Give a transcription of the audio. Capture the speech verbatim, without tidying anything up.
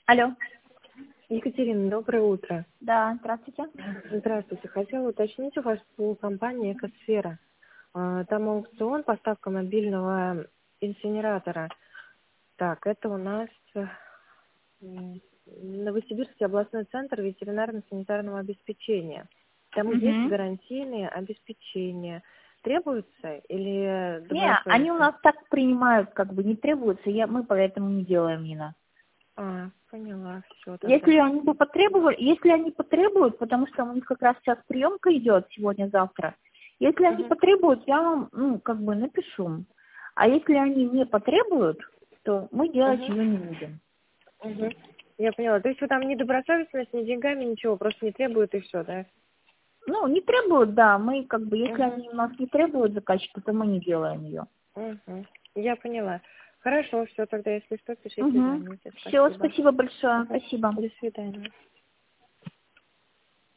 Алло. Екатерина, доброе утро. Да, здравствуйте. Здравствуйте. Хотела уточнить у вас по компании «Экосфера». А, Там аукцион, поставка мобильного инсинератора. Так, это у нас э, м, Новосибирский областной центр ветеринарно-санитарного обеспечения. Там есть Угу. гарантийные обеспечения. Требуются или Не, они у добросовестно? нас так принимают, как бы не требуются, я, мы поэтому не делаем, Нина. А, поняла, все тогда. Если они бы потребовали, если они потребуют, потому что у них как раз сейчас приемка идет сегодня-завтра, если они Угу, потребуют, я вам, ну, как бы напишу. А если они не потребуют, то мы делать угу, ее не будем. угу. Я поняла. То есть вы там ни добросовестность, ни деньгами, ничего, просто не требуют и все, да? Ну, не требуют, да, мы как бы, если Угу. они у нас не требуют заказчика, то мы не делаем ее. Угу. Я поняла. Хорошо, все, тогда, если что, пишите, Угу. звоните. Все, Спасибо. спасибо большое, Ага. спасибо. До свидания.